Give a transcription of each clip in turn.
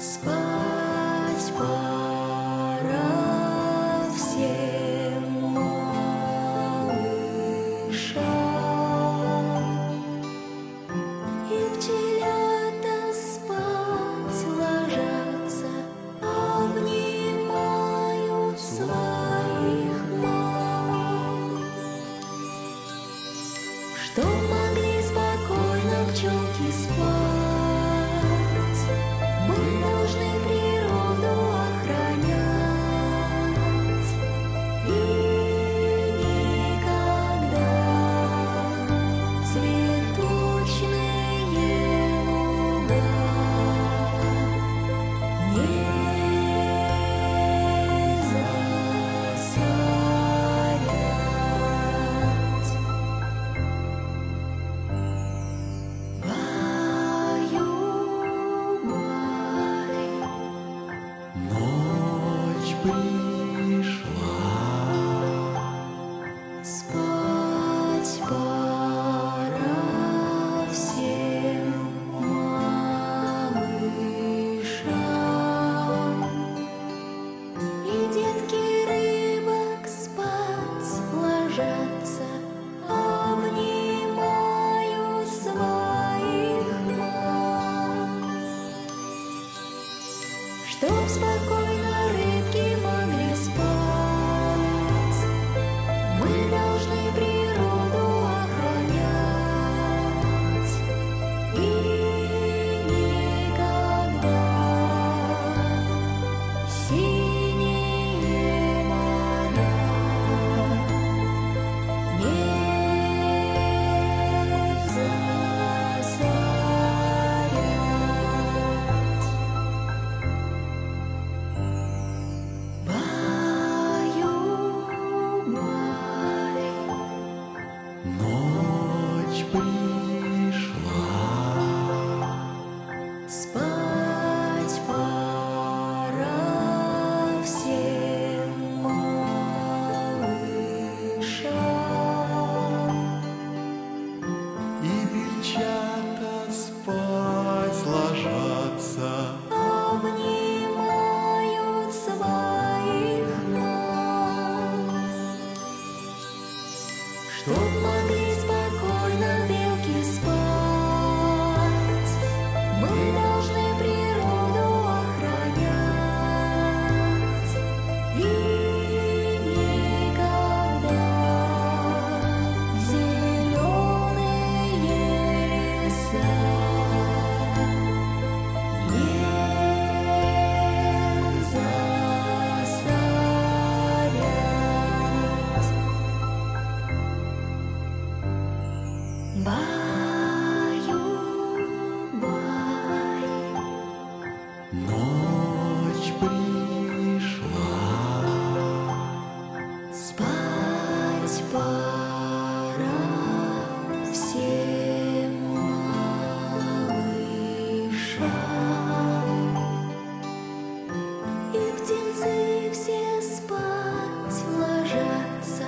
Спать пора всем малышам, и пчелята спать ложатся, обнимают своих мам. Чтоб могли спокойно пчелки спать, мы должны природу охранять и никогда цветочные луга не засорять. Ночь пришла, Спать пора всем малышам, и детки рыбок спать ложатся, обнимают своих мам. Чтоб спокойно рыбки могли спать, мы должны природу охранять и никогда синие моря не засорять. Баю-бай, ночь пришла, спать пора всем малышам, и пчелята спать ложатся, обнимают своих мам. Чтоб могли спокойно белки спать, мы должны природу охранять и никогда зеленые леса не засорять. Баю-бай, ночь пришла, спать пора всем малышам, и птенцы все спать ложатся,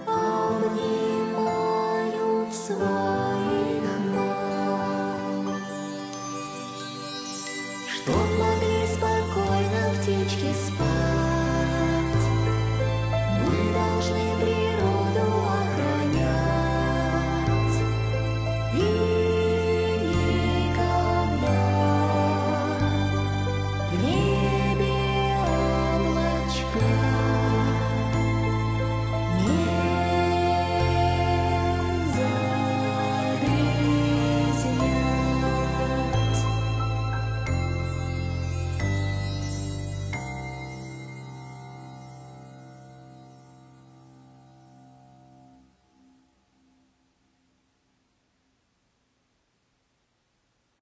обнимают своих мам. Чтоб могли спокойно птички спать,